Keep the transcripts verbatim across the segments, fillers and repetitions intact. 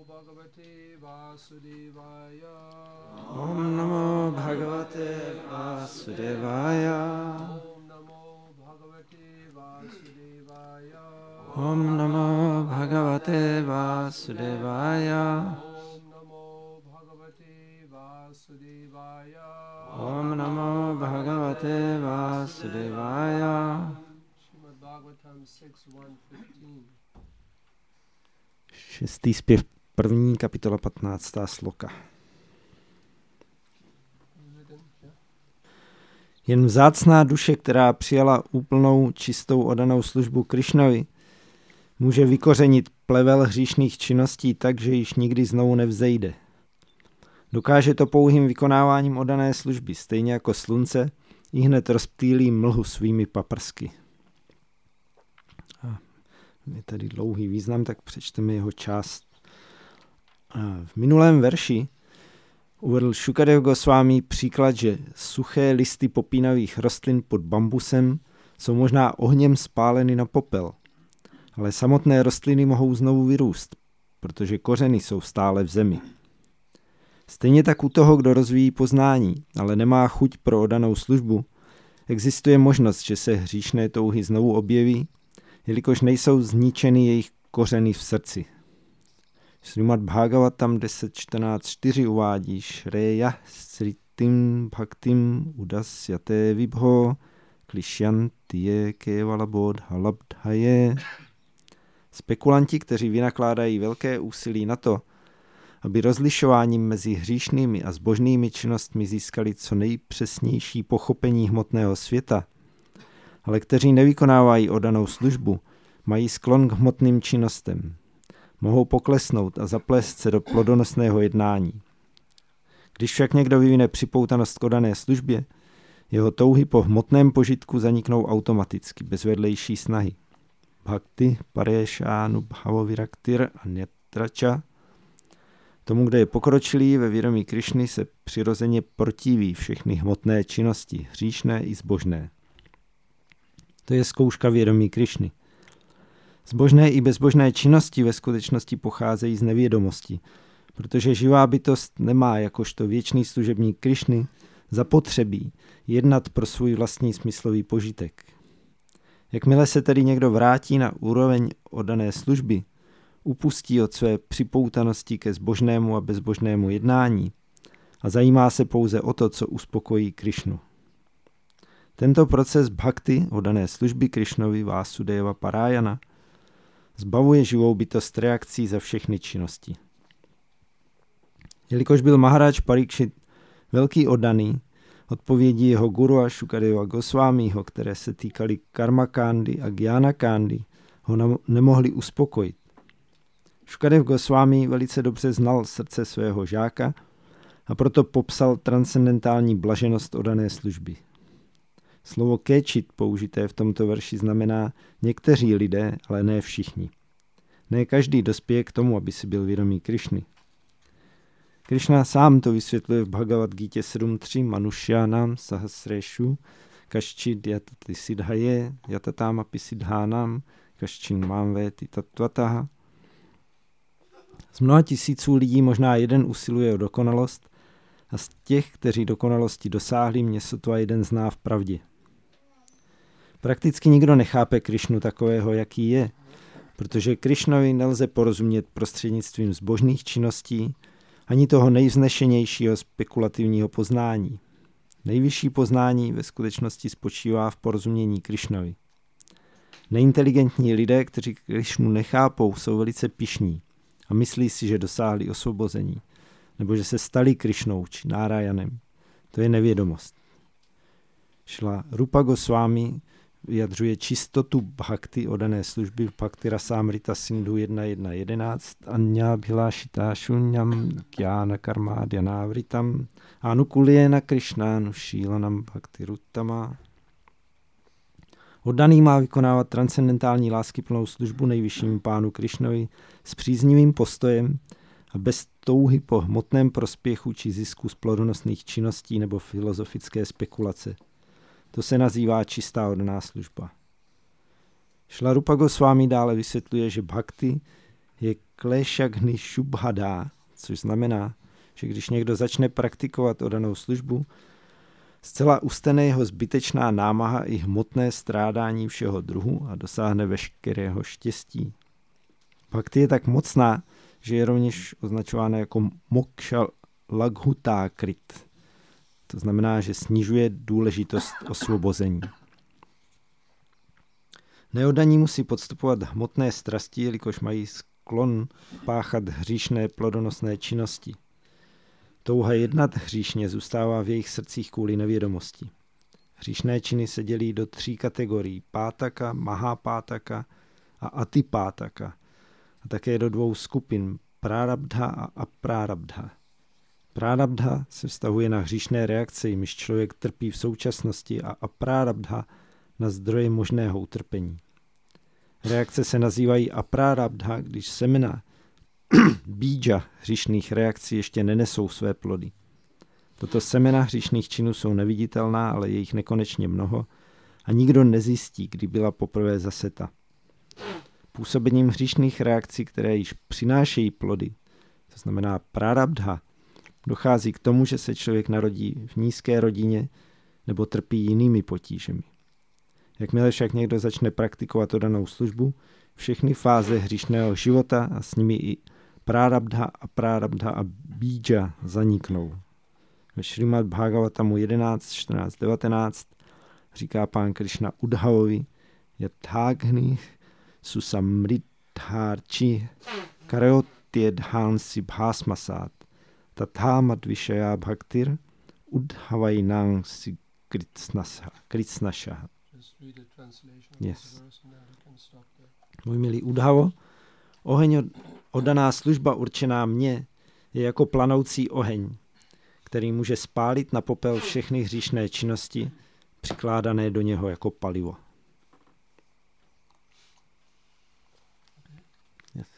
Bhagavate Vasudevaya. Om Namo Bhagavate Vasudevaya. Om Namo Bhagavate Vasudevaya. Om Namo Bhagavate Vasudevaya. Om Namo Bhagavate Vasudevaya. Om Namo Bhagavate Vasudevaya. Srimad Bhagavatam six one fifteen. Šestý zpěv, první kapitola, patnáctá sloka. Jen vzácná duše, která přijala úplnou, čistou, oddanou službu Krišnovi, může vykořenit plevel hříšných činností tak, že již nikdy znovu nevzejde. Dokáže to pouhým vykonáváním oddané služby, stejně jako slunce ihned rozptýlí mlhu svými paprsky. A je tady dlouhý význam, tak přečteme jeho část. A v minulém verši uvedl Šukadev Gosvámi příklad, že suché listy popínavých rostlin pod bambusem jsou možná ohněm spáleny na popel, ale samotné rostliny mohou znovu vyrůst, protože kořeny jsou stále v zemi. Stejně tak u toho, kdo rozvíjí poznání, ale nemá chuť pro oddanou službu, existuje možnost, že se hříšné touhy znovu objeví, jelikož nejsou zničeny jejich kořeny v srdci. Srimad Bhagavatam deset čtrnáct čtyři uvádí Shreya sritim bhaktim udasyate vibho klishyantiye kevala bodha labdhaye. Spekulanti, kteří vynakládají velké úsilí na to, aby rozlišováním mezi hříšnými a zbožnými činnostmi získali co nejpřesnější pochopení hmotného světa, ale kteří nevykonávají oddanou službu, mají sklon k hmotným činnostem. Mohou poklesnout a zaplést se do plodonosného jednání. Když však někdo vyvine připoutanost k oddané službě, jeho touhy po hmotném požitku zaniknou automaticky, bez vedlejší snahy. Bhakti parešánu bhavoviraktir anyatrača. Tomu, kdo je pokročilý ve vědomí Krišny, se přirozeně protiví všechny hmotné činnosti, hříšné i zbožné. To je zkouška vědomí Krišny. Zbožné i bezbožné činnosti ve skutečnosti pocházejí z nevědomosti, protože živá bytost nemá jakožto věčný služebník Krišny zapotřebí jednat pro svůj vlastní smyslový požitek. Jakmile se tedy někdo vrátí na úroveň oddané služby, upustí od své připoutanosti ke zbožnému a bezbožnému jednání a zajímá se pouze o to, co uspokojí Krišnu. Tento proces bhakti, oddané služby Krišnovi Vásudeva Parájana, zbavuje živou bytost reakcí za všechny činnosti. Jelikož byl Maharaj Parikšit velký oddaný, odpovědi jeho guru a Šukadeva Gosvámího, které se týkaly karmakándy a gyánakándy, ho nemohli uspokojit. Šukadev Gosvámi velice dobře znal srdce svého žáka a proto popsal transcendentální blaženost oddané služby. Slovo kéčit použité v tomto verši znamená někteří lidé, ale ne všichni. Ne každý dospěje k tomu, aby si byl vědomý Krišny. Krišna sám to vysvětluje v Bhagavad Gítě sedm tři Manušyanam sahasreshu kaščid yatati siddhaye yatatam api siddhanam kaščin mám véti tattvataha. Z mnoha tisíců lidí možná jeden usiluje o dokonalost a z těch, kteří dokonalosti dosáhli, mě sotva jeden zná v pravdě. Prakticky nikdo nechápe Krišnu takového, jaký je, protože Krišnovi nelze porozumět prostřednictvím zbožných činností ani toho nejvznešenějšího spekulativního poznání. Nejvyšší poznání ve skutečnosti spočívá v porozumění Krišnovi. Neinteligentní lidé, kteří Krišnu nechápou, jsou velice pyšní a myslí si, že dosáhli osvobození, nebo že se stali Krišnou či Nárajanem. To je nevědomost. Šla Rupa Gosvámi vyjadřuje čistotu bhakti oddané služby v Bhakti Rasamrita Sindhu jedna jedna jedenáct Anya bhilášitá šunyam kjána karmádyanávritam anukuliena Krishnánu šílanam bhakti ruttama. Oddaný má vykonávat transcendentální láskyplnou službu nejvyššímu pánu Krišnovi s příznivým postojem a bez touhy po hmotném prospěchu či zisku z plodonosných činností nebo filozofické spekulace. To se nazývá čistá oddaná služba. Šla Rupa Gosvámi dále vysvětluje, že bhakti je klešagni šubhada, což znamená, že když někdo začne praktikovat odanou službu, zcela ustane jeho zbytečná námaha i hmotné strádání všeho druhu a dosáhne veškerého štěstí. Bhakti je tak mocná, že je rovněž označována jako moksha laghutakrit. To znamená, že snižuje důležitost osvobození. Neoddaní musí podstupovat hmotné strasti, jelikož mají sklon páchat hříšné plodonosné činnosti. Touha jednat hříšně zůstává v jejich srdcích kvůli nevědomosti. Hříšné činy se dělí do tří kategorií: pátaka, mahapátaka a atipátaka. A také do dvou skupin: prarabdha a aprarabdha. Prarabdha se vztahuje na hříšné reakce, jimiž člověk trpí v současnosti, a aprarabdha na zdroje možného utrpení. Reakce se nazývají aprarabdha, když semena bídža hříšných reakcí ještě nenesou své plody. Toto semena hříšných činů jsou neviditelná, ale je jich nekonečně mnoho a nikdo nezjistí, kdy byla poprvé zaseta. Působením hříšných reakcí, které již přinášejí plody, to znamená prarabdha, dochází k tomu, že se člověk narodí v nízké rodině nebo trpí jinými potížemi. Jakmile však někdo začne praktikovat odanou službu, všechny fáze hříšného života a s nimi i prarabdha a prarabdha a bídža zaniknou. Ve Šrimad Bhagavatamu jedenáct, čtrnáct, devatenáct říká pán Krišna Udhavovi: Yathagni susamridharchi karotyedhansi bhasmasat tathamat vishaya bhaktir udhavainang si kritsnasha. Yes. Můj milý Udhavo, oheň oddaná služba určená mně je jako planoucí oheň, který může spálit na popel všechny hříšné činnosti, přikládané do něho jako palivo. Yes.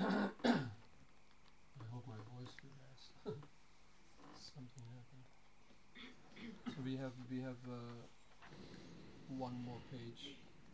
So we have we have uh, one more page,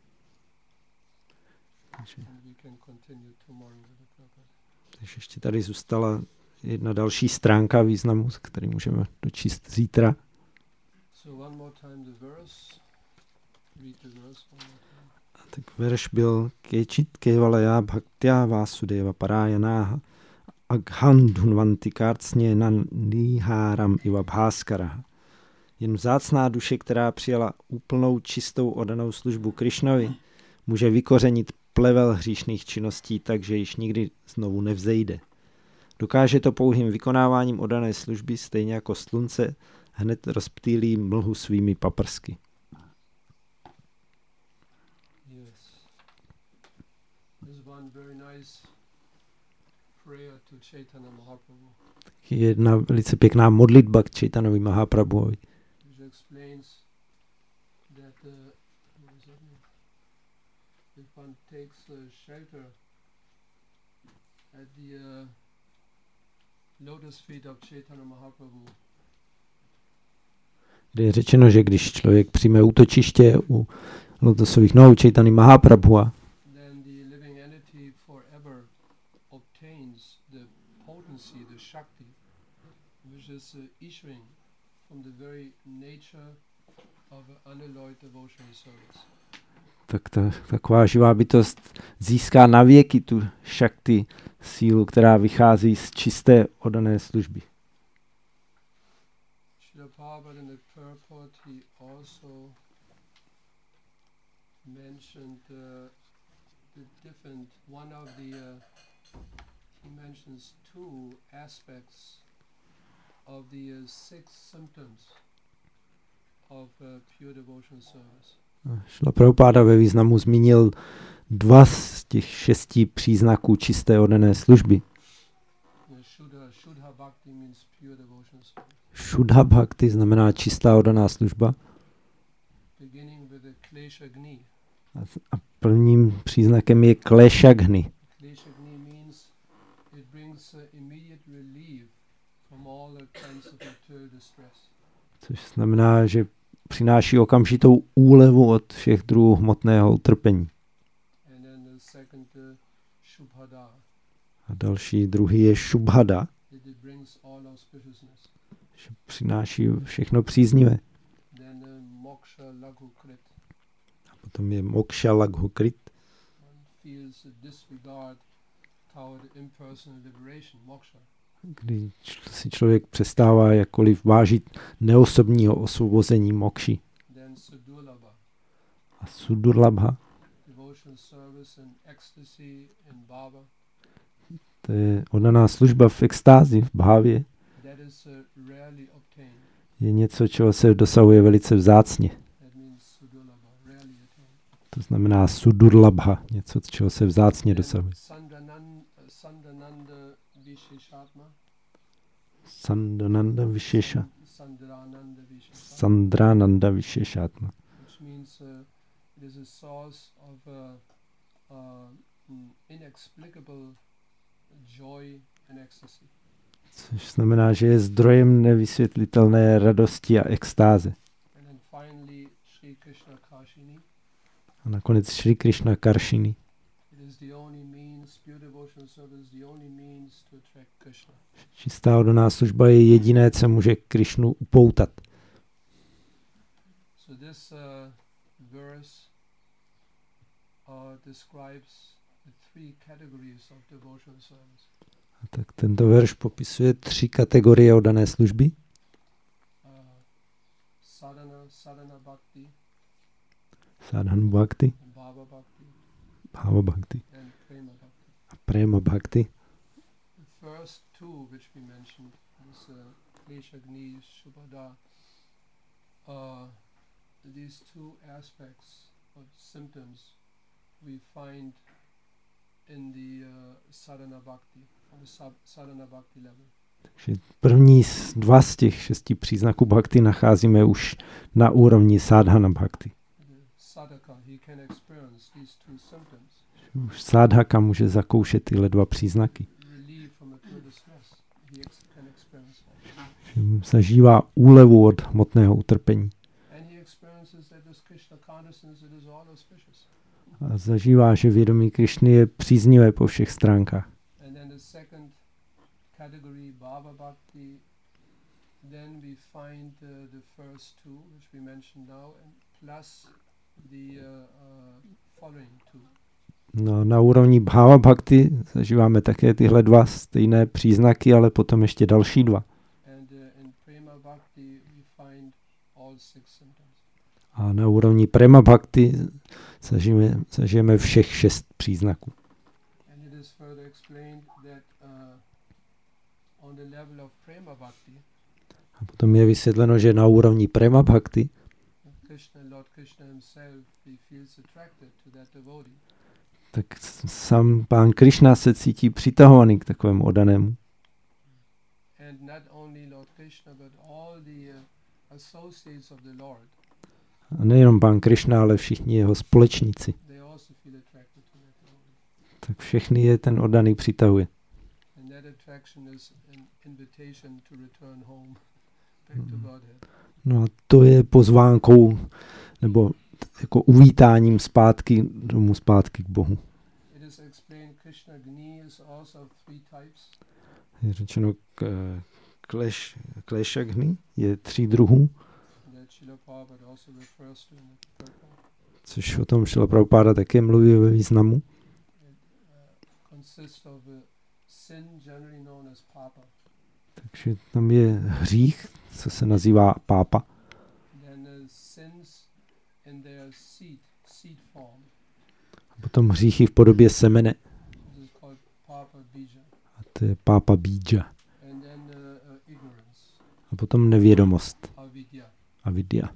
and we can continue tomorrow with the program. Takže ještě tady zůstala jedna další stránka významu, který můžeme dočíst zítra. So one more time the verse. Read the verse one more time. A tak verš byl Kečit kevalaya bhaktya vasudeva parayanáha aghan dhunvanti kartsně nandiháram iva bhaskaraha. Jen vzácná duše, která přijala úplnou čistou oddanou službu Krišnovi, může vykořenit plevel hříšných činností tak, že již nikdy znovu nevzejde. Dokáže to pouhým vykonáváním oddané služby, stejně jako slunce hned rozptýlí mlhu svými paprsky. Yes. There's one very nice prayer to Chaitanya Mahaprabhu. Je jedna velice pěkná modlitba k Chaitanovi Mahaprabhuovi. Which explains that uh, if one takes uh, shelter at the uh, lotus feet of Chaitanya Mahaprabhu, kde je řečeno, že když člověk přijme útočiště u lotosových nohou Chaitanya Mahaprabhua, then the living entity forever obtains the potency, the Shakti, which is uh, issuing from the very nature of unalloyed devotional service. tak ta, taková živá bytost získá na věky tu šakti, sílu, která vychází z čisté oddané služby. Srila Prabhupada in the purport he also mentioned uh, the different, one of the, uh, he mentions two aspects of the uh, six symptoms of uh, pure devotional service. Šrila Prabhupáda ve významu zmínil dva z těch šesti příznaků čisté oddané služby. Shuddha, Shuddha Bhakti means pure devotional service. Shuddha Bhakti znamená čistá oddaná služba. Beginning with the Kleshagni. A prvním příznakem je Kleshagni. Kleshagni means it brings uh, immediate relief from all the kinds of material distress. Což znamená, že přináší okamžitou úlevu od všech druhů hmotného utrpení. And then the second, uh, Shubhada. A další druhý je šubhada, that it brings all auspiciousness. že přináší všechno příznivé. Then uh, moksha laghu krit. A potom je moksha laghu krit, One feels a disregard toward impersonal liberation, moksha. kdy č- si člověk přestává jakkoliv vážit neosobního osvobození mokši. Then sudurlabha, A sudurlabha, devotional service and ecstasy in bhava. to je oddaná služba v extázi, v bhávě, That is uh, rarely obtained. je něco, čeho se dosahuje velice vzácně. That means sudurlabha, rarely attained. To znamená sudurlabha, něco, čeho se vzácně Then dosahuje. Sandanan, uh, Sandananda Visheshatma. Sandananda Vishesha. Sandrananda Visheshatma. Sandrananda Visheshatma. Which means uh, it is a source of uh, uh, mm, inexplicable joy and ecstasy. Což znamená, že je zdrojem nevysvětlitelné radosti a extáze. And then finally, Sri Krishna Kashini. A nakonec Šri Krishna Karšini. It is the only means, pure devotional service is the only means to attract Krishna. Čistá oddaná služba je jediné, co může Krišnu upoutat. So this uh, verse uh, describes the three categories of devotional service. A tak tento verš popisuje tři kategorie oddané služby. Uh, sadhana, sadhana bhakti, Sadhan bhakti, bhava bhakti, bhava bhakti and prema bhakti. a prema bhakti. The first two which we mentioned, this uh, Kleshagni, Shubhada, uh, these two aspects of symptoms we find in the uh, sadhana bhakti, on the sub- sadhana bhakti level. Takže první z, dva z těch šesti příznaků bhakti nacházíme už na úrovni sadhana bhakti. The sadhaka, he can experience these two symptoms, Už sádhaka může zakoušet tyhle dva příznaky. relief from material distress, he ex- can experience that. Že zažívá úlevu od hmotného utrpení. And he experiences that this Krishna consciousness, it is all auspicious. A zažívá, že vědomí Krišny je příznivé po všech stránkách. And then the second category, Bhava Bhakti, then we find uh, the first two, which we mentioned now, and plus the uh, uh, following two. No, na úrovni bhava bhakti zažíváme také tyhle dva stejné příznaky, ale potom ještě další dva. And uh, in Prema Bhakti, we find all six symptoms. A na úrovni prema bhakti zažijeme, zažijeme všech šest příznaků. And it is further explained that uh, on the level of Prema Bhakti, A potom je vysvětleno, že na úrovni prema bhakti Krishna, Lord Krishna himself, he feels attracted to that devotee. tak sám pán Krišna se cítí přitahovaný k takovému oddanému. And not only Lord Krishna, but all the uh, associates of the Lord, A nejenom pán Krišna, ale všichni jeho společníci. they also feel attracted to that devotee. Tak všechny je ten oddaný přitahuje. And that attraction is an invitation to return home, back to Godhead. No a to je pozvánkou, nebo jako uvítáním zpátky domů, zpátky k Bohu. It is explained Krishna Gni is also of three types. Je řečeno k, kleš, klešagni, je tří druhů, That Srila Prabhupada also refers to in the purport. což o tom Šrila Prabhupáda také mluví ve významu. It uh, consists of a sin generally known as papa. Takže tam je hřích, co se nazývá pápa. Then uh, sins in their seed, seed form. A potom hříchy v podobě semene. This is called papa bija. A to je pápa bídža. And then uh, uh, ignorance, A potom nevědomost avidya. a vidya.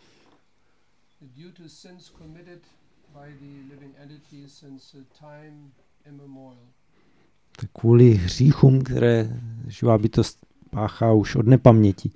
Due to sins committed by the living entities since uh, time immemorial, Tak kvůli hříchům, které živá bytost páchá už od nepaměti,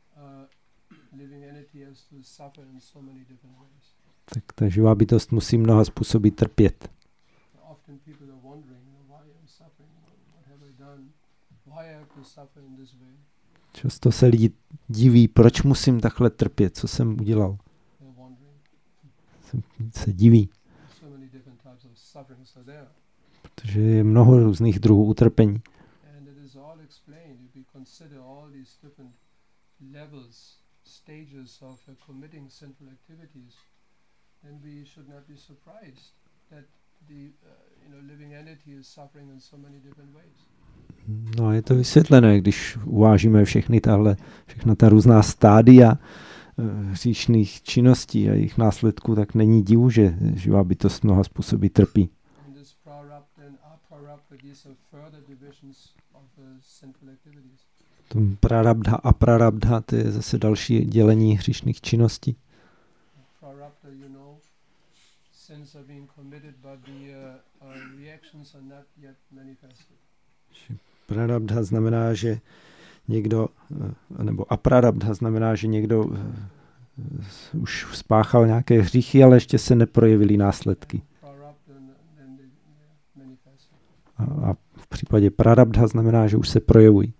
uh, living entity has to suffer in so many different ways. tak ta živá bytost musí mnoha způsoby trpět. Often people are wondering, you know, why I'm suffering, you know, what have I done, why I have to suffer in this way. Často se lidi diví, proč musím takhle trpět, co jsem udělal. They're wondering. Se, se diví, So many different types of sufferings are there. protože je mnoho různých druhů utrpení. And it is all explained if we consider all these different levels, stages of uh, committing sinful activities, then we should not be surprised that the uh, you know living entity is suffering in so many different ways. No, je to vysvětlené, když uvážíme všechny tahle, všechna ta různá stádia uh, hříšných činností a jejich následků, tak není divu, že živá bytost mnoha způsoby trpí. And this prarabdha and aprarabdha, these are further divisions of uh, sinful activities. Tom prarabdha a prarabdha, to je zase další dělení hříšných činností. Prarabdha, you know, sins are being committed, but the uh, uh, reactions are not yet manifested. Prarabdha znamená, že někdo, nebo aprarabdha znamená, že někdo uh, už spáchal nějaké hříchy, ale ještě se neprojevily následky. A, a v případě prarabdha znamená, že už se projevují.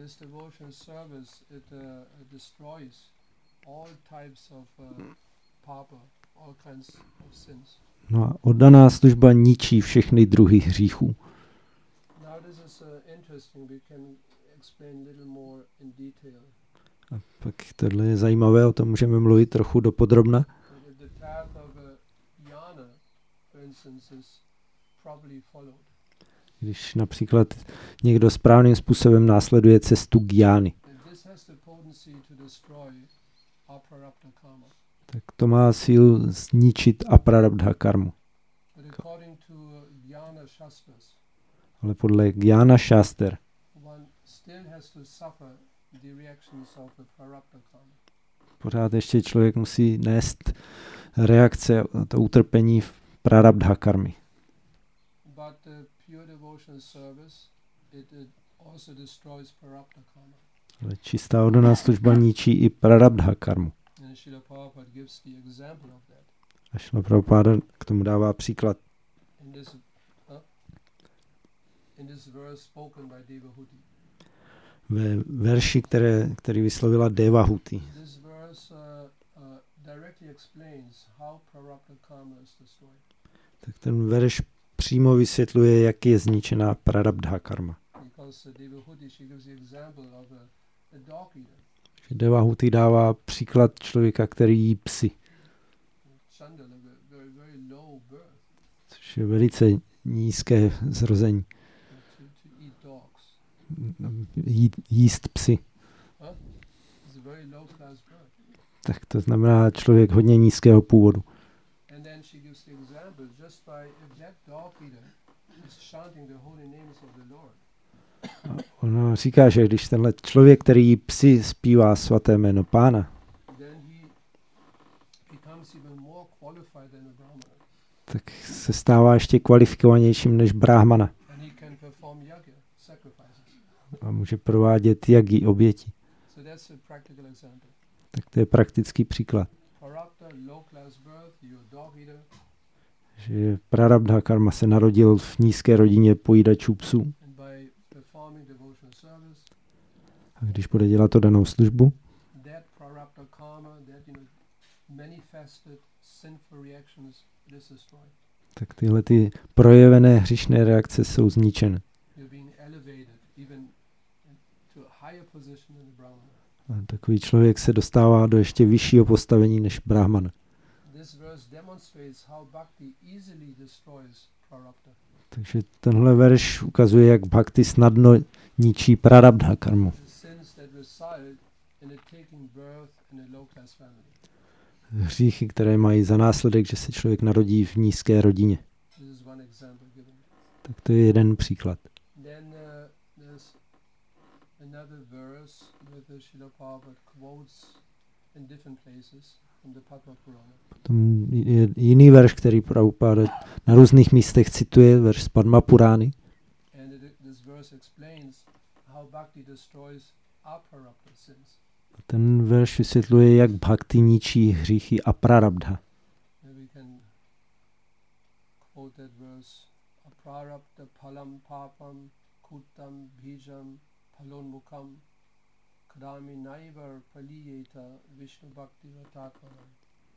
No a oddaná služba ničí všechny druhy hříchů. A pak tohle je zajímavé, o tom můžeme mluvit trochu dopodrobna. Když například někdo správným způsobem následuje cestu gyány, tak to má sílu zničit aprarabdha karmu. Ale podle gyána šaster pořád ještě člověk musí nést reakce, to utrpení v prarabdha karmy. Ale čistá oddaná služba ničí i prarabdha karmu. A Šrila Prabhupáda k tomu dává příklad. Ve verši, které, který vyslovila Devahuti. Tak ten verš přímo vysvětluje, jak je zničená prarabdha karma. Devahuti dává příklad člověka, který jí psy. Což je velice nízké zrození. Jí, jíst psy. Tak to znamená člověk hodně nízkého původu. Ono říká, že když tenhle člověk, který jí psy zpívá svaté jméno Pána, tak se stává ještě kvalifikovanějším než brahmana. A může provádět jagi, oběti. Tak to je praktický příklad. Že prarabdha karma se narodil v nízké rodině pojídačů psů. A když bude dělat to danou službu, tak tyhle ty projevené hříšné reakce jsou zničeny. A takový člověk se dostává do ještě vyššího postavení než brahmana. Takže tenhle verš ukazuje, jak bhakti snadno ničí prarabdha karmu. Hříchy, které mají za následek, že se člověk narodí v nízké rodině. Tak to je jeden příklad. Potom je jiný verš, který Prabhupada na různých místech cituje, verš z Padma Purány. A ten verš vysvětluje, jak bhakti ničí hříchy a prarabdha.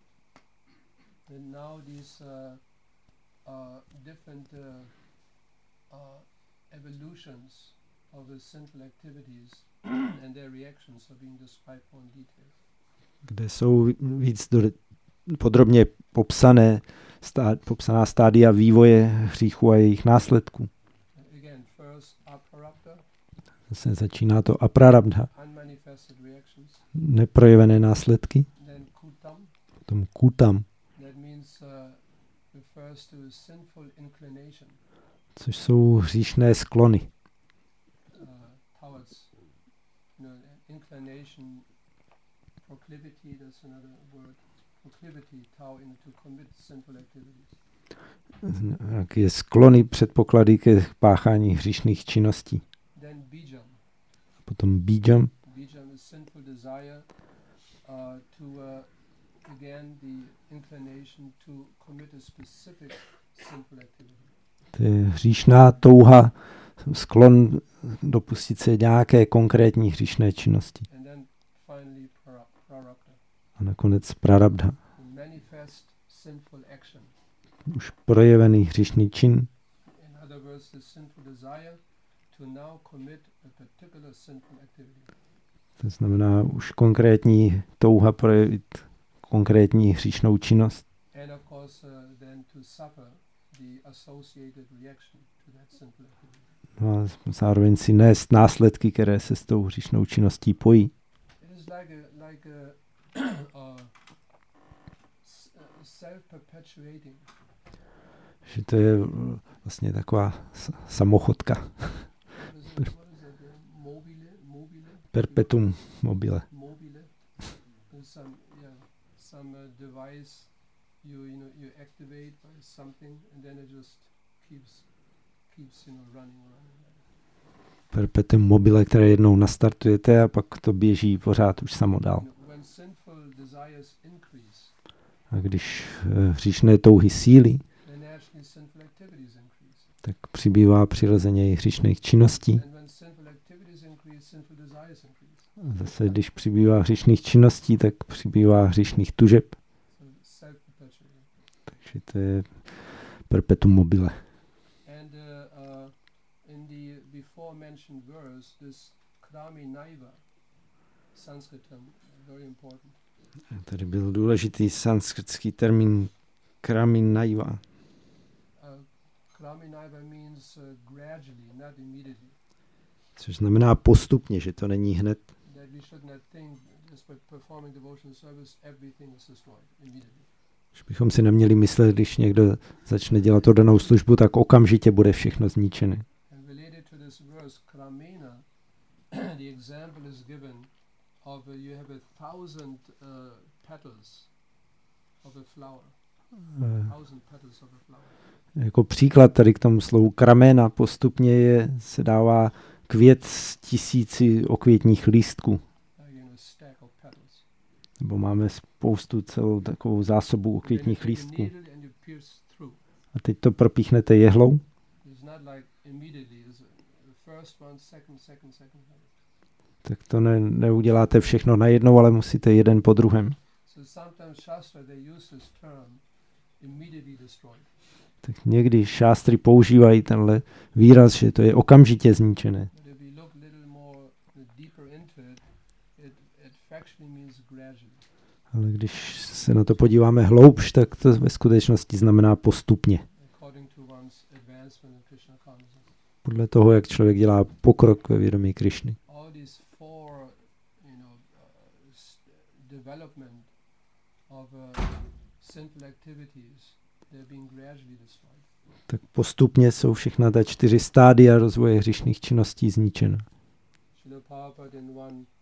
And now these uh, uh, different uh, uh, evolutions of the sinful activities and their reactions are being described more in detail. Kde jsou víc do, podrobně popsané, stá, popsaná stádia vývoje hříchu a jejich následků. Again, first aprarabdha, Zase začíná to aprarabdha, unmanifested reactions, neprojevené následky, then kutam, potom kutam, that means uh, refers to a sinful inclination což jsou hříšné sklony. uh, towards, you know, inclination, proclivity, that's another word, proclivity, tau, in to commit sinful activities. Jaké sklony, předpoklady ke páchání hříšných činností. Then bijam. Potom bíjam, Bijam is sinful desire uh, to, uh, again, the inclination to commit a specific sinful activity. to je hříšná touha, sklon dopustit se nějaké konkrétní hříšné činnosti. And then finally pra- prarabdha, A nakonec prarabdha, the manifest sinful action. už projevený hříšný čin, In other words, the sinful desire to now commit a particular sinful activity. to znamená už konkrétní touha projevit konkrétní hříšnou činnost. And of course, uh, then to suffer the associated reaction to that sinful activity. No a zároveň si nést následky, které se s tou hříšnou činností pojí. It is like a like a, uh, s- uh, self-perpetuating. Že to je uh, vlastně taková s- samochodka, What is it? What is it? uh, Mobile, mobile, perpetuum mobile. mobile. There's some, yeah, some uh, device you you know you activate by something, and then it just keeps keeps you know running, running. Perpetuum mobile, které jednou nastartujete a pak to běží pořád už samo dál. You know, when sinful desires increase, A když uh, hříšné touhy sílí, then naturally sinful activities increase. tak přibývá přirozeně i hříšných činností. And when sinful activities increase, sinful desires increase. A zase, když přibývá hříšných činností, tak přibývá hříšných tužeb. So self-perpetuating. Takže to je perpetuum mobile. And uh, uh, in the before mentioned verse, this krami naiva, Sanskrit term, very important. Tady byl důležitý sanskritský termín kraminaiva, Uh, krami naiva means uh, gradually, not immediately. což znamená postupně, že to není hned. That we should not think just by performing devotional service, everything is destroyed immediately. Že bychom si neměli myslet, když někdo začne dělat oddanou službu, tak okamžitě bude všechno zničené. And related to this verse, kramena, the example is given of uh, you have a thousand uh, petals of a flower. Eh, Thousand petals of a flower. Jako příklad tady k tomu slovu kramena postupně je, se dává květ z tisíci okvětních lístků. Like in a stack of petals. Nebo máme spoustu celou takovou zásobu Then you okvětních take a lístků. needle and you pierce through. A teď to propíchnete jehlou, It's not like immediately. It's the first one, second, second, second. tak to ne, neuděláte všechno najednou, ale musíte jeden po druhém. So sometimes Shastra, they use this term, immediately destroyed. Tak někdy šástry používají tenhle výraz, že to je okamžitě zničené. But if we look a little more deeper into it, it, it factually means gradually. Ale když se na to podíváme hloubš, tak to ve skutečnosti znamená postupně. According to one's advancement in Krishna consciousness. Podle toho, jak člověk dělá pokrok ve vědomí Krišny. All these four, you know, uh, s- development of uh, sinful activities, they're being gradually destroyed. Tak postupně jsou všechna ta čtyři stádia rozvoje hříšných činností zničena. Srila Prabhupada in one uh,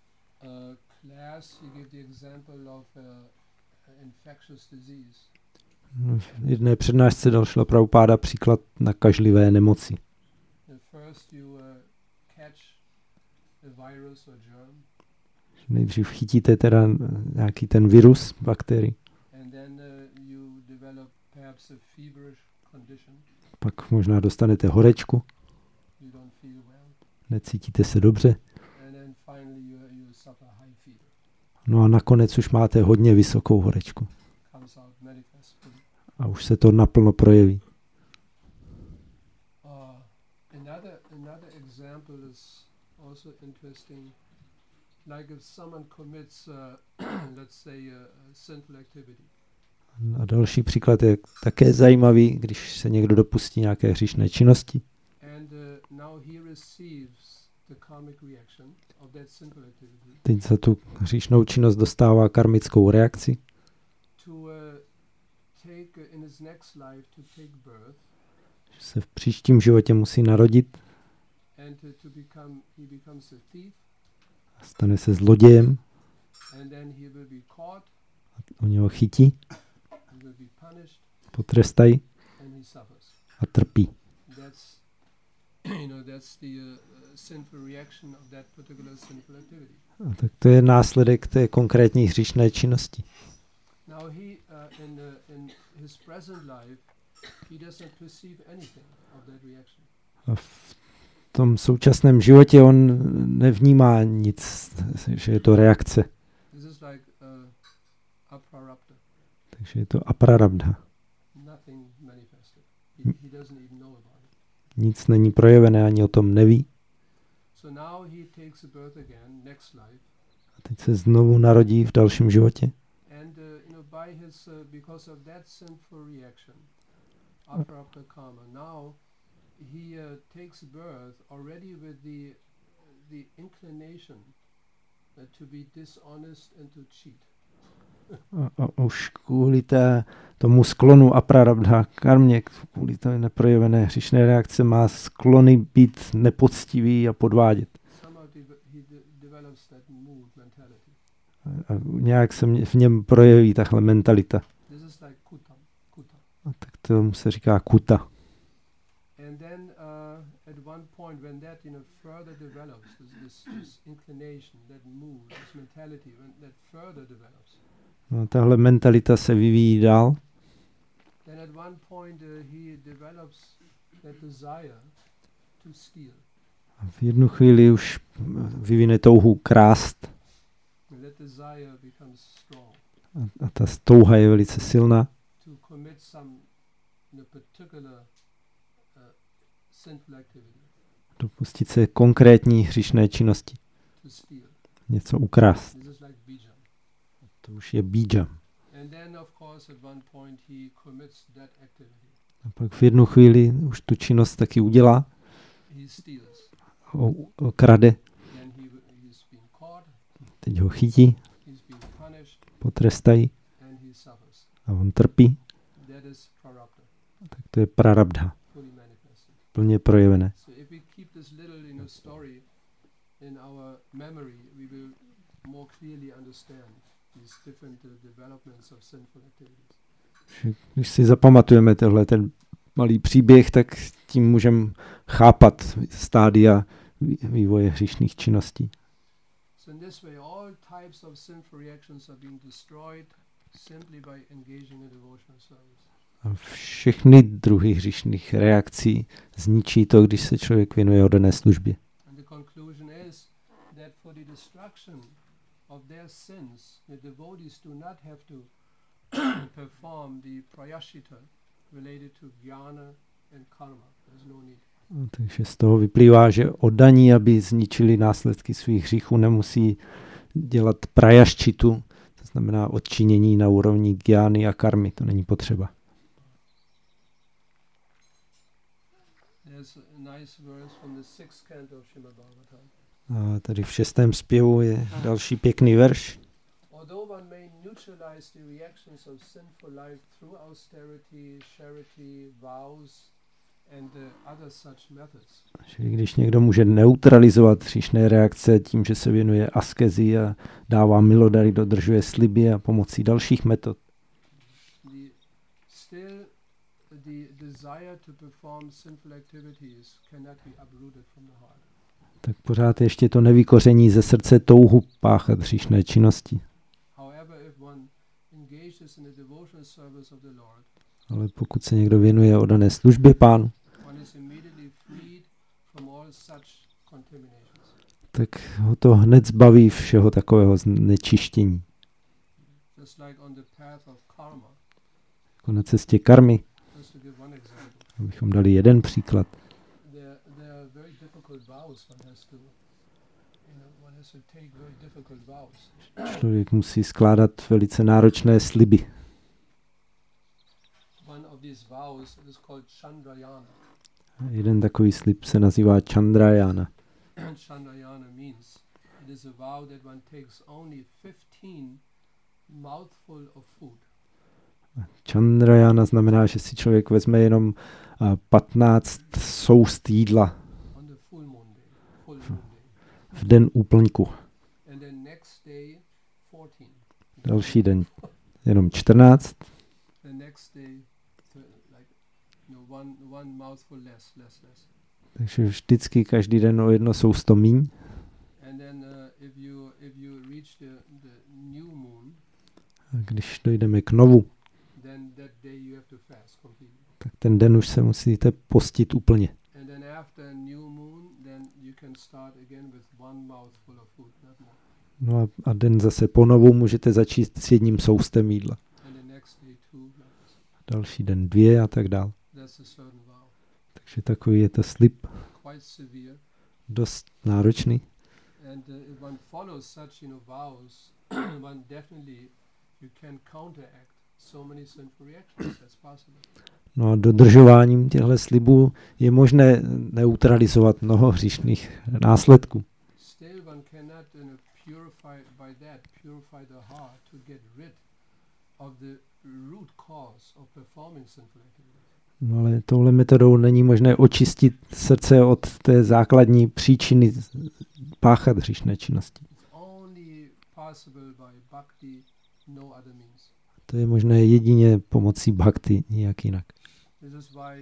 class, he gave the example of uh, infectious disease. V jedné přednášce dal Šrila Prabhupáda příklad nakažlivé nemoci. At first you uh, catch a virus or germ, Nejdřív chytíte teda nějaký ten virus, bakterii, and then uh, you develop perhaps a feverish condition. pak možná dostanete horečku, You don't feel well, necítíte se dobře, and then finally you, you suffer high fever. no a nakonec už máte hodně vysokou horečku Comes out manifest fully. a už se to naplno projeví. Uh, another example is also interesting. Like if someone commits, uh, let's say, a, a sinful activity. A další příklad je také zajímavý, když se někdo dopustí nějaké hříšné činnosti. And uh, now he receives the karmic reaction of that sinful activity. Teď za tu hříšnou činnost dostává karmickou reakci. To uh, take uh, in his next life to take birth. Že se v příštím životě musí narodit. And uh, to become, he becomes a thief. A stane se zlodějem. And then he will be caught. Oni ho chytí. He will be punished. Potrestají. And he suffers. A trpí. That's, you know, that's the uh, sinful reaction of that particular sinful activity. A tak to je následek té konkrétní hříšné činnosti. Now he, uh, in, uh, in his present life, he doesn't perceive anything of that reaction. A v tom současném životě on nevnímá nic, že je to reakce. This is like uh, aprarabdha. Takže je to aprarabdha. Nothing manifested. He, he doesn't even know about it. Nic není projevené, ani o tom neví. So now he takes a birth again, next life. A teď se znovu narodí v dalším životě. And uh, you know, by his, uh, because of that sinful reaction, aprarabdha karma, now he uh, takes birth already with the the inclination uh, to be dishonest and to cheat. A, a už kvůli té, tomu sklonu aprarabdha karmě, kvůli té neprojevené hříšné reakce má sklony být nepoctivý a podvádět. Somehow de- he de- develops that mood mentality. A nějak se mě, v něm projeví tahle mentalita. This is like kutam, kuta. A tak tomu se říká kuta. And then uh, at one point when that you know further develops, this, this, this inclination, that mood, this mentality, when that further develops, No, tahle mentalita se vyvíjí dál. then at one point uh, he develops that desire to steal. A v jednu chvíli už vyvine touhu krást. And that desire becomes strong. A, a ta touha je velice silná. To commit some you know, particular uh, sinful activity, Dopustit se konkrétní hříšné činnosti. to steal. Něco ukrást. This is like bija. To už je bíja. And then of course at one point he commits that activity. A pak v jednu chvíli už tu činnost taky udělá. He steals. O, o, krade. Then he w- he's been caught, Teď ho chytí, he's been punished, potrestají and he suffers. a on trpí. That is prarabdha, Tak to je prarabdha. fully manifested. Plně projevené. So if we keep this little you know, story in our memory, we will more clearly understand these different uh, developments of sinful activities. Když si zapamatujeme tenhle ten malý příběh, tak tím můžeme chápat stádia vý- vývoje hříšných činností. So in this way, all types of sinful reactions are being destroyed simply by engaging in devotional service. A všechny druhy hříšných reakcí zničí to, když se člověk věnuje oddané službě. And the conclusion is that for the destruction of their sins, the devotees do not have to perform the prayashita related to jnana and karma. There's no need. No, takže z toho vyplývá, že oddaní, aby zničili následky svých hříchů, nemusí dělat prajaščitu, to znamená odčinění na úrovni gyány a karmy, to není potřeba. There's a nice verse from the sixth canto of Srimad Bhagavatam. A tady v šestém zpěvu je další pěkný verš. Although one may neutralize the reactions of sinful life through austerity, charity, vows, and uh, other such methods, Že když někdo může neutralizovat hříšné reakce tím, že se věnuje askezi a dává milodary, dodržuje sliby a pomocí dalších metod, the, still the desire to perform sinful activities cannot be uprooted from the heart. tak pořád ještě to nevykoření ze srdce touhu páchat hříšné činnosti. However, if one engages in the devotional service of the Lord, Ale pokud se někdo věnuje oddané službě Pánu, one is immediately freed from all such contaminations. tak ho to hned zbaví všeho takového znečištění. Just like on the path of karma, Jako na cestě karmy, just to give one example, abychom dali jeden příklad. there, there are very different difficult vows one has to, you know, one has to take very difficult vows. Člověk musí skládat velice náročné sliby. One of these vows is called Chandrayana. Jeden takový slib se nazývá Chandrayana. Chandrayana means it is a vow that one takes only fifteen mouthful of food. Chandrayana znamená, že si člověk vezme jenom uh, patnáct soust jídla On the full moon day, full moon day. v den úplňku. And then next day, fourteen. Další den jenom čtrnáct. The next day, th- like, you know, one one mouthful less, less, less. Takže vždycky každý den o jedno sousto míň. And then uh, if you if you reach the, the new moon, A když dojdeme k novu, then that day you have to fast completely. tak ten den už se musíte postit úplně. And then after new moon, then you can start again with one mouthful of food, not more. No a, a den zase po novu můžete začít s jedním soustem jídla. And the next day two, like this. Další den dvě a tak dál. That's a certain vow. Takže takový je to slib, Quite severe. dost náročný. And uh, if one follows such, you know, vows, one definitely you can counteract so many sinful reactions. That's possible. No a dodržováním těchto slibů je možné neutralizovat mnoho hříšných následků. Still, one cannot, you know, purify by that, purify the heart to get rid of the root cause of performing sinful activities. No ale touhle metodou není možné očistit srdce od té základní příčiny páchat hříšné činnosti. It's only possible by bhakti, no other means. To je možné jedině pomocí bhakti, nijak jinak. This is why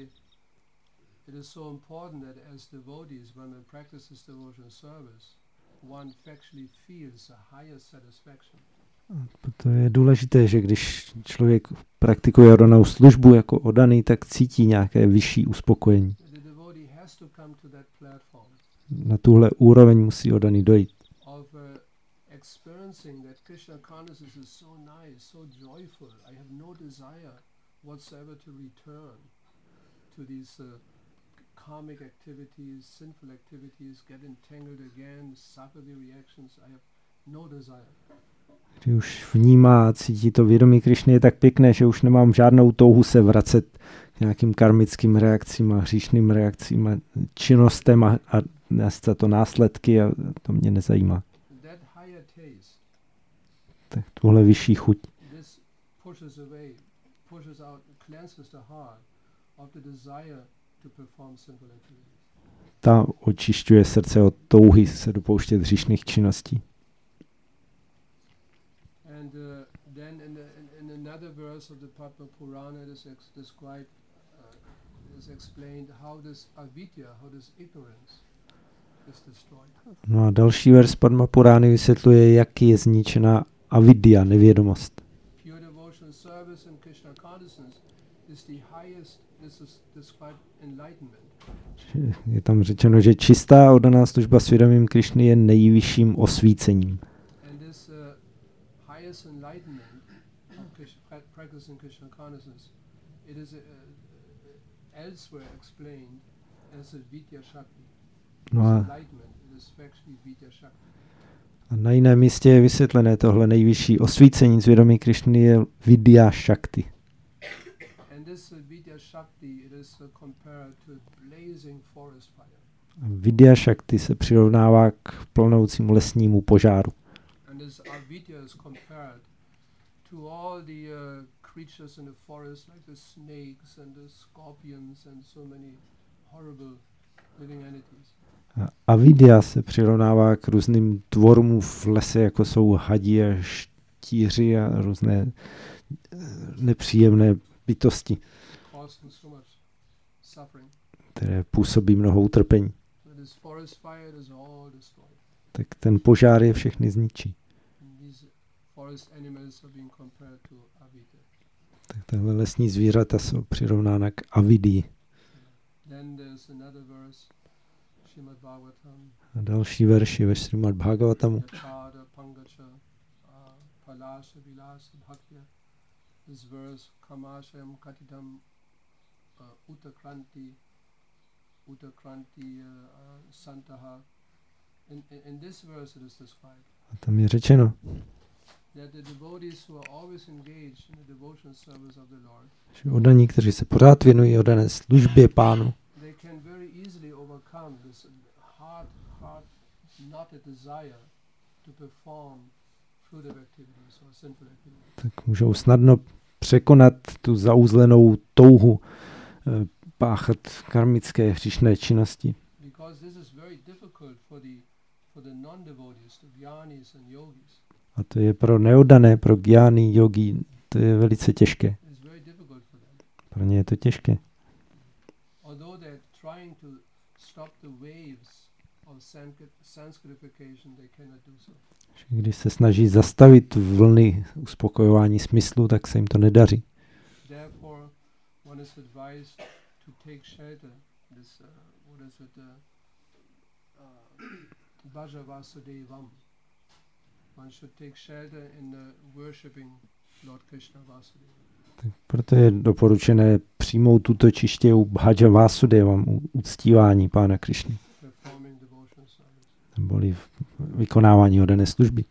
it is so important that as devotees, when one practices devotional service, one actually feels a higher satisfaction. To je důležité, že když člověk praktikuje oddanou službu jako oddaný, tak cítí nějaké vyšší uspokojení. The devotee has to come to that platform Na tuhle úroveň musí oddaný dojít. of uh, experiencing that Krishna consciousness is so nice, so joyful. I have no desire whatsoever to return to these uh, karmic activities, sinful activities, get entangled again, suffer the reactions. I have no desire. Když už vnímá a cítí to vědomí Krišny je tak pěkné, že už nemám žádnou touhu se vracet k nějakým karmickým reakcím a hříšným reakcím a činnostem a, a nést za to následky a to mě nezajímá. That higher taste, Tak tuhle vyšší chuť, this pushes away, pushes out, cleanses the heart of the desire to perform sinful activities. ta očišťuje srdce od touhy se dopouštět hříšných činností. And uh, then in, the, in, in another verse of the Padma Purana it is ex- described, uh, is explained how this avidya, how this ignorance is destroyed. No a další vers Padma Purány vysvětluje, jak je zničena avidya, nevědomost. Pure devotional service in Krishna consciousness is the highest, this is described enlightenment. Je tam řečeno, že čistá oddaná služba svědomím Krišny je nejvyšším osvícením. And this uh, highest enlightenment of Krishna, pra- practicing Krishna consciousness, it is uh, uh, elsewhere explained as a Vidya Shakti. No This a, enlightenment, it is actually Vidya Shakti. a na jiném místě je vysvětlené tohle nejvyšší osvícení svědomí Krišny je Vidya Shakti. And this uh, Vidya Shakti, it is uh, compared to a blazing forest fire. Vidya Shakti se přirovnává k plnoucímu lesnímu požáru. And this avidya is compared to all the uh, creatures in the forest, like the snakes and the scorpions and so many horrible living entities. A avidya se přirovnává k různým tvorům v lese, jako jsou hadi a štíři a různé eh, nepříjemné bytosti, Causing so much suffering. které působí mnoho utrpení. So this forest fire is all destroyed. Tak ten požár je všechny zničí. And these forest animals are being compared to avidya. Tak tahle lesní zvířata jsou přirovnána k avidii. Then there's another verse, Srimad Bhagavatam. A další verš je ve Srimad Bhagavatamu. Yathada Pangacha uh, Palasha Vilasa Bhaktya. This verse, Kamashayam Katitam uh, Utakranti Uttrakranti uh, uh, Santaha. In, in, in this verse it is described A tam je řečeno, that the devotees who are always engaged in the devotional service of the Lord, že oddaní, kteří se pořád věnují oddané službě Pánu, they can very easily overcome this hard, hard, not a desire to perform fruitive activities or sinful activities. tak můžou snadno překonat tu zauzlenou touhu eh, páchat karmické hříšné činnosti. Because this is very difficult for the for the non-devotees, the jnanis and yogis. A to je pro neoddané, pro gyány, yogi, to je velice těžké. It's very difficult for them. Pro ně je to těžké. Although they're trying to stop the waves of sanskrit, Sanskrification, they cannot do so. Když se snaží zastavit vlny uspokojování smyslu, tak se jim to nedaří. Therefore, one is advised to take shelter. This, uh, what is it? Uh, uh, Bhaja Vasudevam. One should take shelter in uh, worshipping Lord Krishna Vasudeva. Tak proto je doporučené přijmout tuto čiště u Bhaja Vasudevam, u uctívání Pána Krišny, Performing devotional service. neboli v vykonávání oddané služby.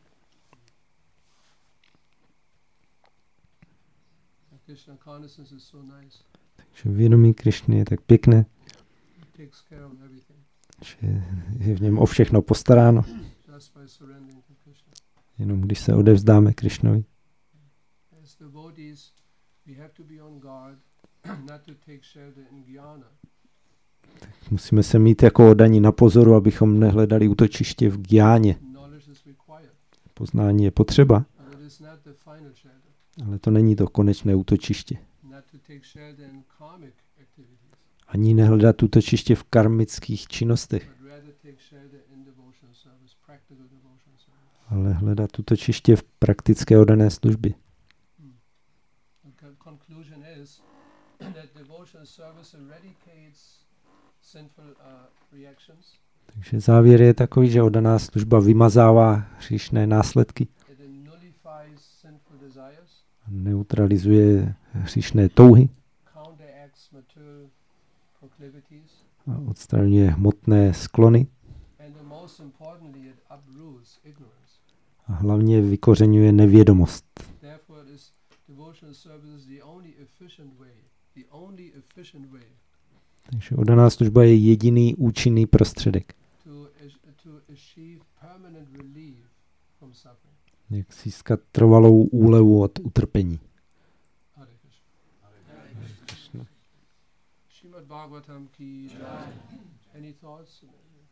Krishna consciousness is so nice. Takže vědomí Krišny je tak pěkné, It takes care of everything. že je v něm o všechno postaráno, Just by surrendering to Krishna. jenom když se odevzdáme Krišnovi. As devotees, we have to be on guard not to take shelter in jnana. Musíme se mít jako oddaní na pozoru, abychom nehledali útočiště v gyáně. Knowledge is required, Poznání je potřeba, but it is not the final shelter. ale to není to konečné útočiště. Not to take shelter in karmic activities, Ani nehledat útočiště v karmických činnostech, but rather take shelter in devotional service, practical devotional service. ale hledat útočiště v praktické oddané službě. The con- conclusion is that devotional service eradicates sinful uh, reactions. Takže závěr je takový, že oddaná služba vymazává hříšné následky, It nullifies sinful desires, neutralizuje hříšné touhy, counteracts material proclivities, a odstraňuje hmotné sklony and the most importantly, it uproots ignorance. a hlavně vykořeňuje nevědomost. Therefore, it is devotional service is the only efficient way, the only efficient way Takže oddaná služba je jediný účinný prostředek, to as- to achieve permanent relief from suffering. jak získat trvalou úlevu od utrpení. Hare Krishna. Srimad Bhagavatam ki jai. Any thoughts?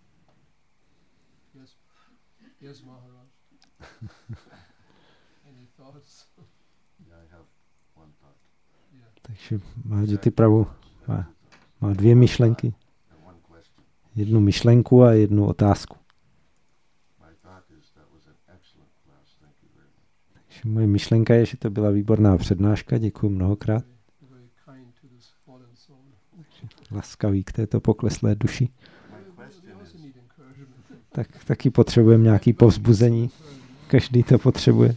Yes. Yes, Maharaj. Any thoughts? Yeah, I have one thought Yeah. Takže Mahajati Prabhu má, má dvě myšlenky. and one question. Jednu myšlenku a jednu otázku. My thought is that was an excellent class. Thank you very much. Takže moje myšlenka je, že to byla výborná přednáška, děkuji mnohokrát. Very, very kind to this fallen soul. Laskavý k této pokleslé duši. My We- we question also is, need encouragement. Tak taky potřebujeme nějaký povzbuzení. Každý to potřebuje.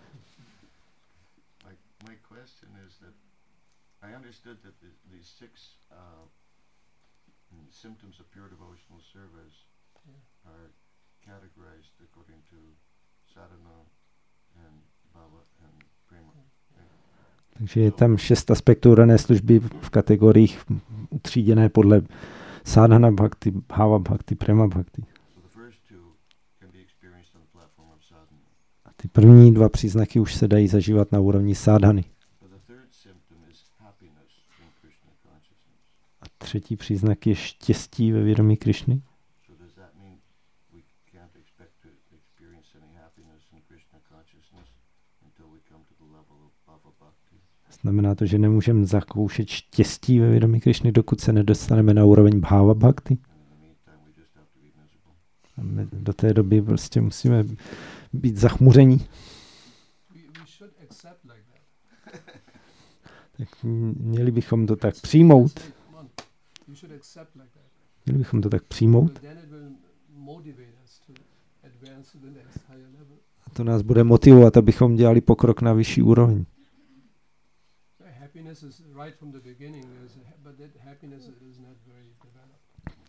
my, my question is that I understood that the, these six uh, mm, symptoms of pure devotional service Yeah. are categorized according to sadhana and bhava and prema. Takže je tam šest aspektů dané služby v kategoriích utříděné podle sadhana bhakti, bhava bhakti, prema bhakti. So the first two can be experienced on the platform of sadhana. A ty první dva příznaky už se dají zažívat na úrovni sadhany. But the third symptom is happiness in Krishna consciousness. A třetí příznak je štěstí ve vědomí Krišny. So does that mean we can't expect to experience any happiness in Krishna consciousness until we come to the level of bhava bhakti? Znamená to, že nemůžeme zakoušet štěstí ve vědomí Krišny, dokud se nedostaneme na úroveň bhava bhakti. And in the meantime, we just have to be miserable. A my do té doby prostě musíme být zachmuření. We, we should accept like that. Tak měli bychom to tak přijmout. Say, come on, you should accept like that. Měli bychom to tak přijmout. But then it will motivate us to advance to the next higher level. A to nás bude motivovat, abychom dělali pokrok na vyšší úroveň. So happiness is right from the beginning, is a, but that happiness is not very developed.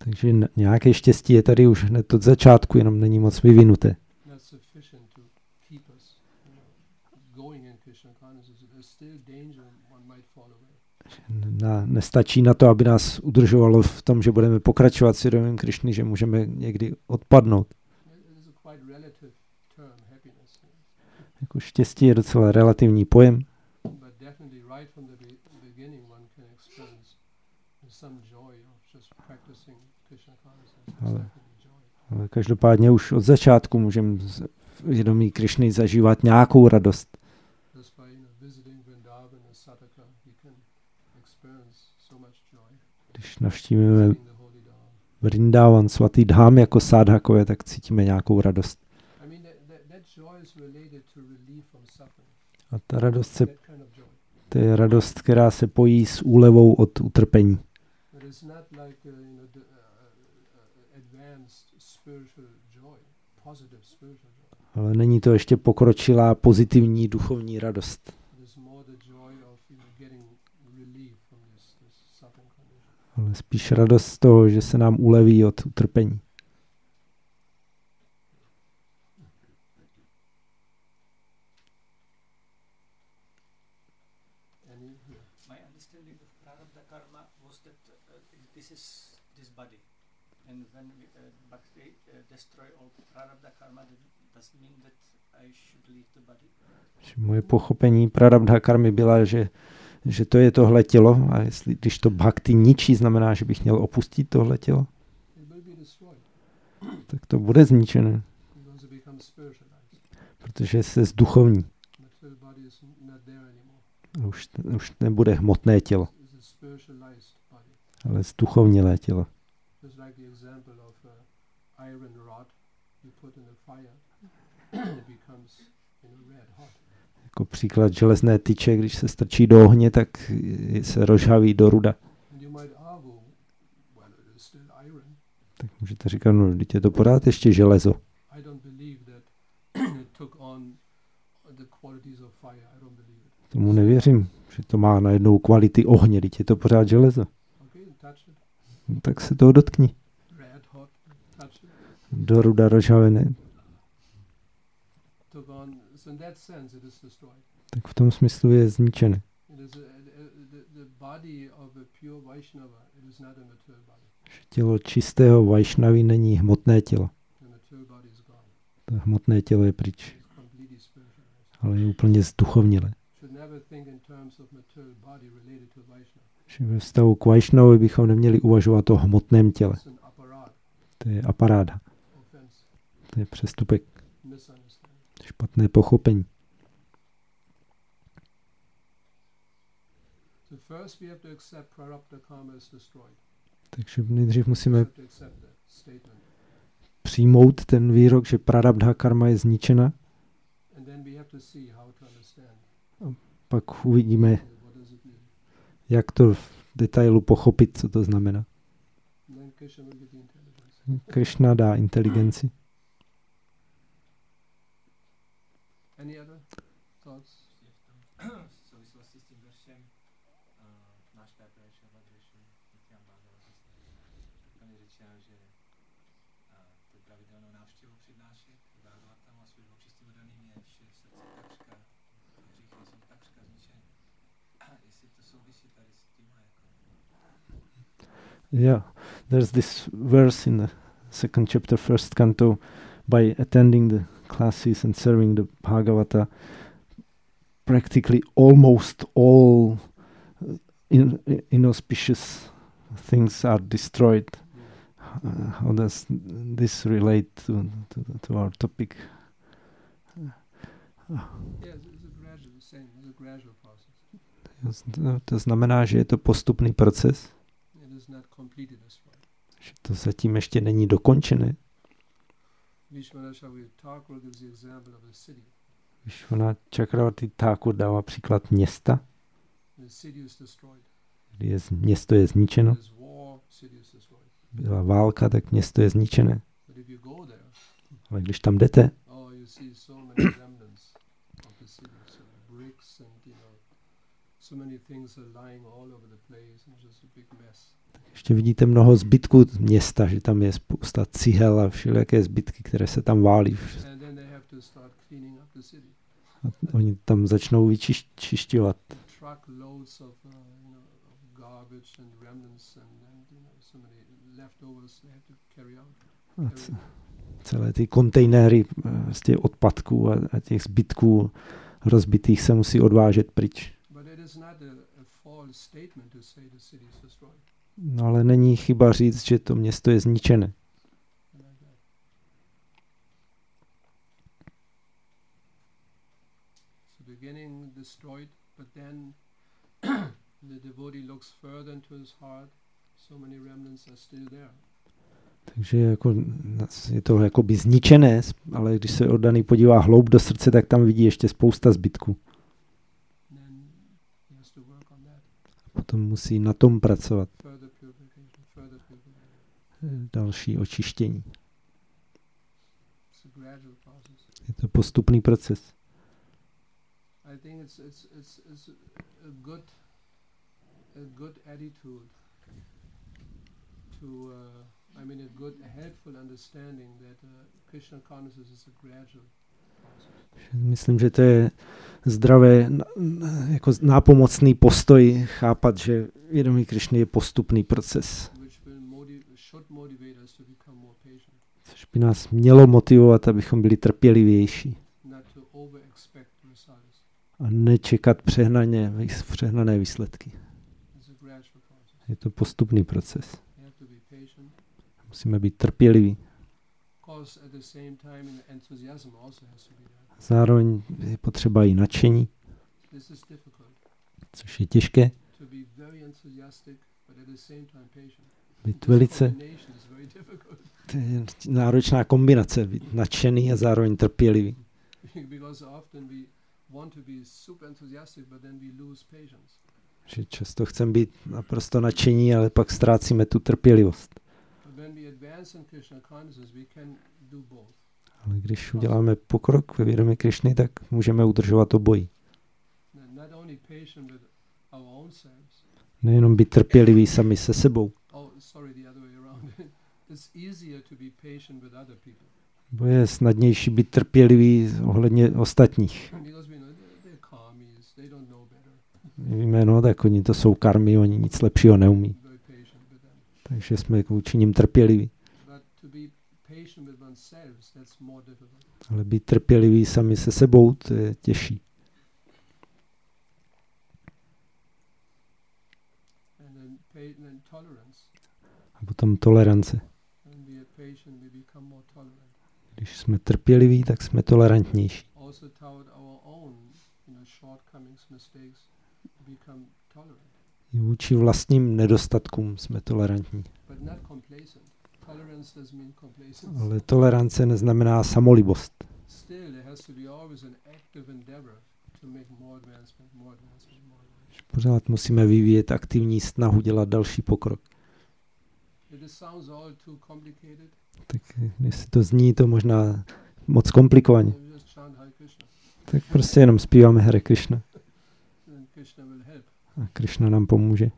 Takže n- nějaké štěstí je tady už hned od začátku, jenom není moc vyvinuté. not sufficient to keep us, you know, going in Krishna consciousness. There's still danger one might fall away. Na, nestačí na to, aby nás udržovalo v tom, že budeme pokračovat svědomím Krišny, že můžeme někdy odpadnout. It is a quite relative term, happiness. Jako štěstí je docela relativní pojem, But definitely right from the be- beginning one can experience some joy of just practicing Krishna consciousness. There's Ale- definitely joy. ale každopádně už od začátku můžeme z vědomí Krišny zažívat nějakou radost. Just by, you know, visiting Vrindavan and Sataka, you can experience so much joy. Když navštívíme Visiting the holy dham. Vrindavan, svatý dhám jako sádhakové, tak cítíme nějakou radost. I mean, that, that, that joy is related to relief from suffering. A ta radost se, That kind of joy. to je radost, která se pojí s úlevou od utrpení. But it's not like, uh, you know, the, uh, uh, advanced spiritual joy, positive spiritual joy. Ale není to ještě pokročilá pozitivní duchovní radost. It is more the joy of, you know, getting relief from this, this suffering condition. Ale spíš radost z toho, že se nám uleví od utrpení. Any, yeah. My understanding of prarabdha karma was that uh, this is this body, and when we, uh, bhakti uh, destroy all prarabdha karma, that does mean that I should leave the body. Moje pochopení prarabdha karmy byla, že, že to je tohle tělo a jestli, když to bhakti ničí, znamená, že bych měl opustit tohle tělo, It will be destroyed tak to bude zničené, because it becomes spiritualized. protože se zduchovní. Material body is n- not there anymore. A Už, už nebude hmotné tělo, It's a spiritualized body. ale zduchovnilé tělo. Just like the example of uh, iron rod you put in the fire, it becomes, you know, red hot. Jako příklad železné tyče, když se strčí do ohně, tak se rozžhaví do ruda. And you might argue, well, it is still iron. Tak můžete říkat, no, vždyť je to pořád ještě železo. I don't believe that it took on the qualities of fire. I don't believe it. Tomu nevěřím, že to má najednou kvality ohně, vždyť je to pořád železo. Okay, touch it. No, tak se toho dotkni. Red hot, touch it. Do ruda rozžhavené. Took on. So in that sense, it is destroyed. Tak v tom smyslu je zničené. It is a, a, a, the, the body of a pure Vaishnava. It is not a material body. Tělo čistého Vajšnavy není hmotné tělo. The material body is gone. To hmotné tělo je pryč, It's completely spiritualized. ale je úplně zduchovnilé. Should never think in terms of material body related to Vaishnava. Že ve vztahu k Vajšnavovi bychom neměli uvažovat o hmotném těle. It's an apparat, To je aparáda. offense, To je přestupek. misunderstanding. Špatné pochopení. So first we have to accept prarabdha karma is destroyed. Takže nejdřív musíme We have to accept that statement. přijmout ten výrok, že prarabdha karma je zničena. And then we have to see how to understand. Pak uvidíme, What does it mean? jak to v detailu pochopit, co to znamená. And then Krishna will give the intelligence. Krishna dá inteligenci. Any other thoughts? V souvislosti s tím veršem uh, náš táta je Šavadrešu, Nityam Bhagavata, tam je řečeno, že uh, to pravidelnou návštěvu přednášet Bhagavatam a svým čistým vodaným je vše v srdci takřka, hříchy jsou takřka zničeny. Jestli to souvisí tady s tím jako... Yeah, there's this verse in the second chapter, first canto, by attending the classes and serving the Bhagavata, practically almost all uh, in, inauspicious things are destroyed. Uh, how does this relate to, to, to our topic? Yes, it's a gradual, same, it's a gradual process. To, to znamená, že je to postupný proces, It is not completed as far. že to zatím ještě není dokončené. Vishwanath Chakravarti Thakur gives the example of a city. Vishwanath Chakravarti Thakur dává příklad města, The city is destroyed. kdy je, z- město je zničeno. There's war, city is destroyed. Byla válka, tak město je zničené. But if you go there, Ale když tam jdete, oh, you see so many remnants of the city, so bricks and, you know, so many things are lying all over the place and just a big mess. Ještě vidíte mnoho zbytků města, že tam je spousta cihel a všelijaké zbytky, které se tam válí. And then they have to start cleaning up the city. A oni tam začnou vyčišťovat. Truckloads of, uh, you know, of garbage and remnants and, and you know, so many leftovers they have to carry out. A c- celé ty kontejnery vlastně odpadků a, a těch zbytků rozbitých se musí odvážet pryč. But it is not a, a false statement to say the city is destroyed. No ale není chyba říct, že to město je zničené. Like that. So beginning destroyed, but then the devotee looks further into his heart. So many remnants are still there. Takže jako, je to jakoby zničené, ale když se oddaný podívá hloub do srdce, tak tam vidí ještě spousta zbytků. Then he has to work on that. Potom musí na tom pracovat. Further purification, further purification. Další očištění. It's a gradual process. Je to postupný proces. I think it's it's it's, it's a good a good attitude to uh, I mean a good a helpful understanding that uh, Krishna consciousness is a gradual process. Myslím, že to je zdravé, n- n- jako nápomocný postoj chápat, že vědomí Krišny je postupný proces. Which will motiv- should motivate us to become more patient, Což by nás mělo motivovat, abychom byli trpělivější not to over expect results. a nečekat přehnaně, přehnané výsledky. It's a gradual process. Je to postupný proces. You have to be patient. Musíme být trpěliví. Of course, at the same time, in enthusiasm also has to be there. Zároveň je potřeba i nadšení, This is difficult což je těžké. to be very enthusiastic, but at the same time patient. Být This velice combination is very difficult to je náročná kombinace, být nadšený a zároveň trpělivý. because often we want to be super enthusiastic, but then we lose patience. Že často chceme být naprosto nadšení, ale pak ztrácíme tu trpělivost. But when we advance in Krishna consciousness, we can do both. Ale když uděláme pokrok ve vědomí Krišny, tak můžeme udržovat obojí. N- Not only patient with our own selves. Nejenom být trpěliví sami se sebou. Oh, sorry, the other way around. It's easier to be patient with other people Bo je snadnější být trpělivý ohledně ostatních. because we know they're, they're karmis, they don't know better. My víme, no, tak oni to jsou karmy, oni nic lepšího neumí. Very patient with them. Takže jsme vůči nim trpěliví. But to be patient with oneself, that's more difficult. Ale být trpělivý sami se sebou, to je těžší. And then, pa- then tolerance. A potom tolerance. When we are patient, we become more tolerant. Když jsme trpěliví, tak jsme tolerantnější. Also toward our own, you know, shortcomings, mistakes, we become tolerant, I vůči vlastním nedostatkům jsme tolerantní. but not complacent. Tolerance doesn't mean complacence. Ale tolerance neznamená samolibost. Still, there has to be always an active endeavor to make more advancement, more advancement, more advancement. Pořád musíme vyvíjet aktivní snahu dělat další pokrok. If it sounds all too complicated, Tak jestli to zní, to možná moc komplikovaně. then we just chant Hare Krishna, Tak prostě jenom zpíváme Hare Krishna and Krishna will help. a Krishna nám pomůže.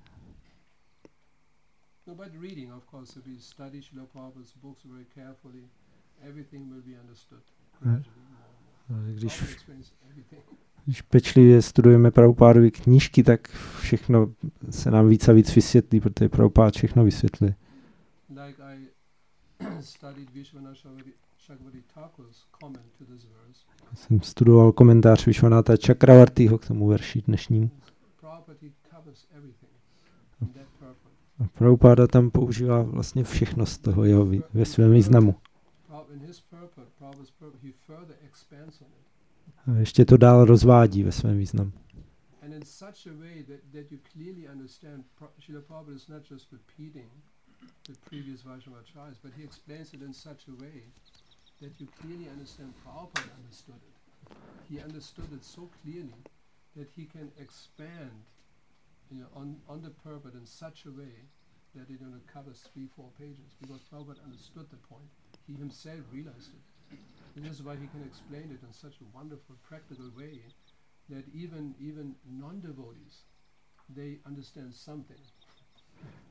No, but reading, of course, if we study Srila Prabhupada's books very carefully, everything will be understood gradually more and more. Když, Prabhupada explains everything. když pečlivě studujeme Prabhupádovy knížky, tak všechno se nám víc a víc vysvětlí, protože Prabhupád všechno vysvětluje. Like I studied Vishwanath Chakravarti Thakur's comment to this verse. Já jsem studoval komentář Vishwanatha Chakravartiho k tomu verši dnešnímu. Prabhupada he covers everything in that purport. A Prabhupáda tam používá vlastně všechno z toho jeho vý- ve svém významu. Prabhupada- In his purport, Prabhupada's purport, he further expands on it. A ještě to dál rozvádí ve svém významu. And in such a way that, that you clearly understand, Pra- Srila Prabhupada is not just repeating the previous Vaishnavacharyas, but he explains it in such a way that you clearly understand Prabhupada understood it. He understood it so clearly that he can expand, you know, on, on the purport in such a way that it only covers three, four pages, because Prabhupada understood the point. He himself realized it. And this is why he can explain it in such a wonderful, practical way that even even non-devotees, they understand something.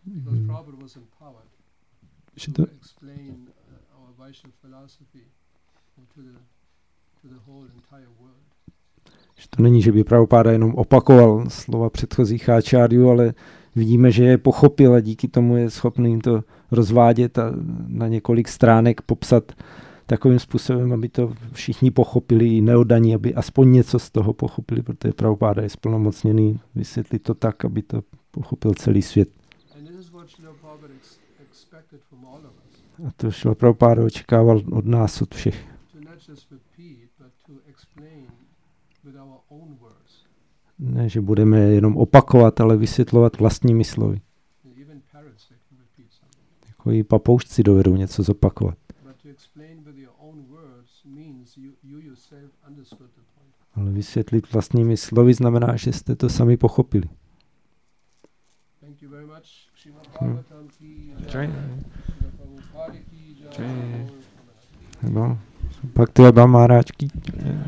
because Mhm. Prabhupada was empowered Že to to, explain uh, our Vaishnava philosophy to the to the whole entire world. že to není, že by Prabhupáda jenom opakoval slova předchozích áčáriů, ale vidíme, že je pochopil a díky tomu je schopný to rozvádět a na několik stránek popsat takovým způsobem, aby to všichni pochopili i neoddaní, aby aspoň něco z toho pochopili, protože Prabhupáda je splnomocněný vysvětlit to tak, aby to pochopil celý svět. And this is what Srila Prabhupada ex- expected from all of us. A to Srila Prabhupáda očekával od nás, od všech. To not just repeat, but to explain with our own words. Ne, že budeme jenom opakovat, ale vysvětlovat vlastními slovy. And even parrots, they can repeat something. Jako i papoušci dovedou něco zopakovat. But to explain with your own words means you, you yourself understood the point. Ale vysvětlit vlastními slovy znamená, že jste to sami pochopili. Thank you very much. Srimad Bhagavatam ki jai. Jai. Srila Prabhupada ki jai. Jai. Gaur Premanandi. No, pak to je Maharaj ki.